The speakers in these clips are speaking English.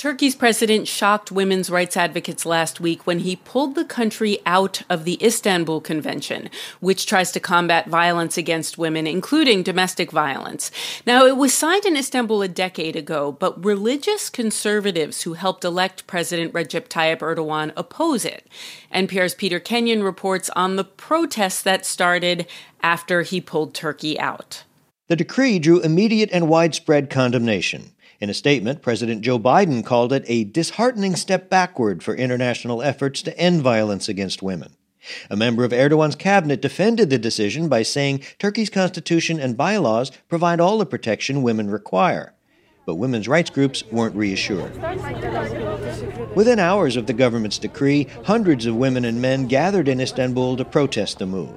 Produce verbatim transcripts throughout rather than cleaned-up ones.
Turkey's president shocked women's rights advocates last week when he pulled the country out of the Istanbul Convention, which tries to combat violence against women, including domestic violence. Now, it was signed in Istanbul a decade ago, but religious conservatives who helped elect President Recep Tayyip Erdogan oppose it. N P R's Peter Kenyon reports on the protests that started after he pulled Turkey out. The decree drew immediate and widespread condemnation. In a statement, President Joe Biden called it a disheartening step backward for international efforts to end violence against women. A member of Erdogan's cabinet defended the decision by saying Turkey's constitution and bylaws provide all the protection women require. But women's rights groups weren't reassured. Within hours of the government's decree, hundreds of women and men gathered in Istanbul to protest the move.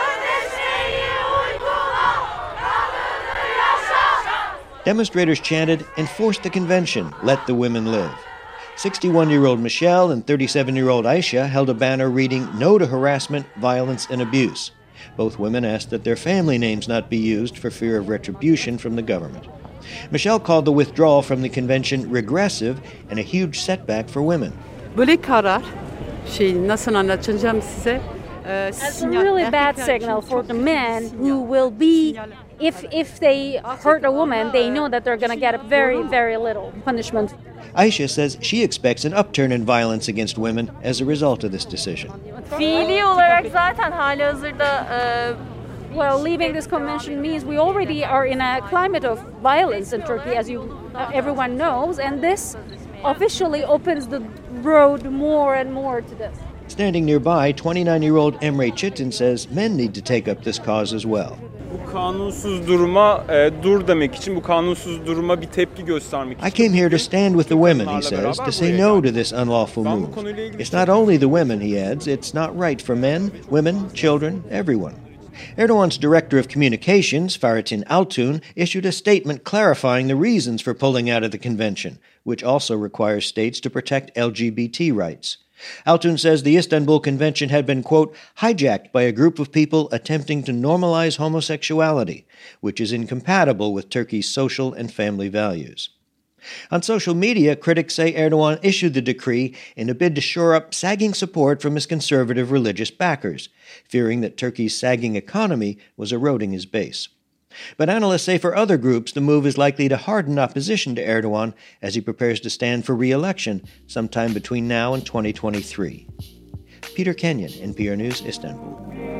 Demonstrators chanted, "Enforce the convention, let the women live." sixty-one-year-old Michelle and thirty-seven-year-old Aisha held a banner reading, "No to harassment, violence, and abuse." Both women asked that their family names not be used for fear of retribution from the government. Michelle called the withdrawal from the convention regressive and a huge setback for women. Böyle karar, şey nasıl anlatacağım size? That's a really bad signal for the men who will be, if if they hurt a woman, they know that they're going to get a very, very little punishment. Aisha says she expects an upturn in violence against women as a result of this decision. Fiili olarak zaten halihazırda Well, leaving this convention means we already are in a climate of violence in Turkey, as you uh, everyone knows, and this officially opens the road more and more to this. Standing nearby, twenty-nine-year-old Emre Çetin says men need to take up this cause as well. Bu kanunsuz duruma e, dur demek için, bu kanunsuz duruma bir tepki göstermek için. I came here to stand with the women, he says, to say no to this unlawful move. It's not only the women, he adds, it's not right for men, women, children, everyone. Erdogan's director of communications, Fahrettin Altun, issued a statement clarifying the reasons for pulling out of the convention, which also requires states to protect L G B T rights. Altun says the Istanbul Convention had been, quote, hijacked by a group of people attempting to normalize homosexuality, which is incompatible with Turkey's social and family values. On social media, critics say Erdogan issued the decree in a bid to shore up sagging support from his conservative religious backers, fearing that Turkey's sagging economy was eroding his base. But analysts say for other groups, the move is likely to harden opposition to Erdogan as he prepares to stand for re-election sometime between now and twenty twenty-three. Peter Kenyon, N P R News, Istanbul.